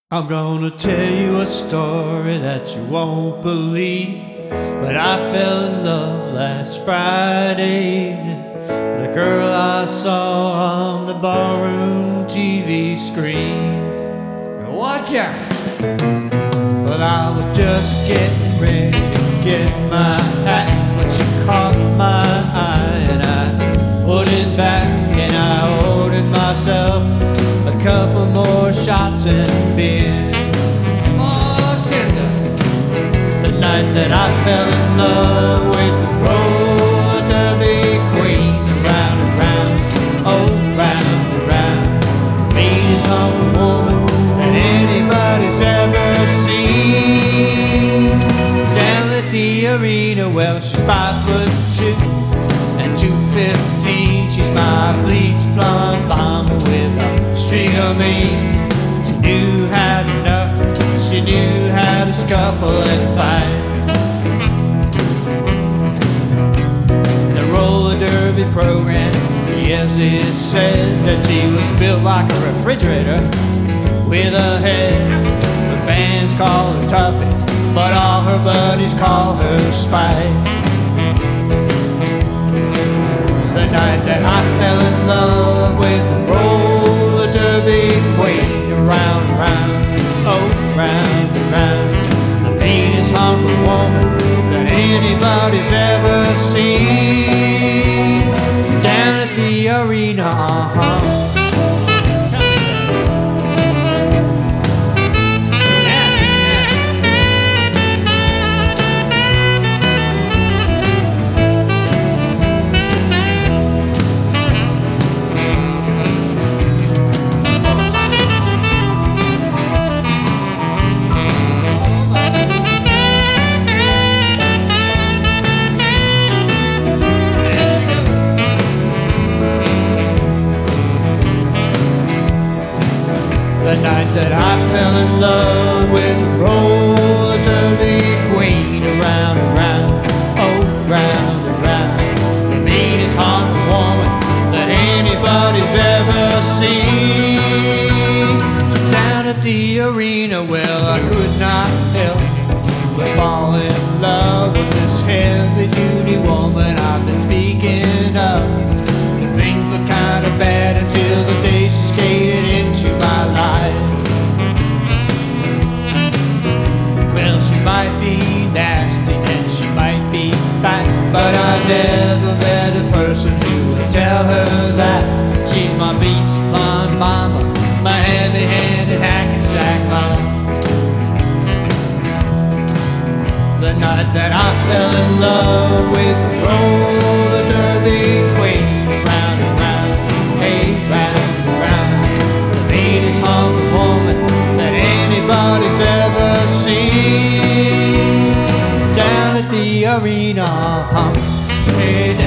I'm gonna tell you a story that you won't believe. But I fell in love last Friday with a girl I saw on the barroom TV screen. Now watch out! Well, I was just getting ready to get my hat when she caught my eye, and I put it back and I ordered myself a couple more shots and beer. More tender. The night that I fell in love with the roller derby queen. Round and round, oh round and round, the meanest hungry woman that anybody's ever seen. Down at the arena, well, she's 5'2" and 215. She's my bleached blonde bomber with a string of me. She knew how to knuckle, she knew how to scuffle and fight. The roller derby program, yes, it said that she was built like a refrigerator with a head. The fans call her Tuffy, but all her buddies call her Spike. The night that I fell in love with the roller derby queen. Round and round, oh round and round, the meanest hungry woman that anybody's ever seen. Down at the arena, the night that I fell in love with the roller derby queen. Around and round, oh round and round, the meanest hungry woman that anybody's ever seen. Down at the arena, well, I could not help but fall in love with this heavy-duty woman I've been speaking of. Things were kind of bad until the day she skated into my life. Well, she might be nasty and she might be fat, but I never met a person who would tell her that. She's my beach blonde mama, my heavy-handed hack and sack mom. The night that I fell in love with the roller derby queen. Round and round, hey, round and round, the meanest hungry woman that anybody's ever seen. Down at the arena, hey.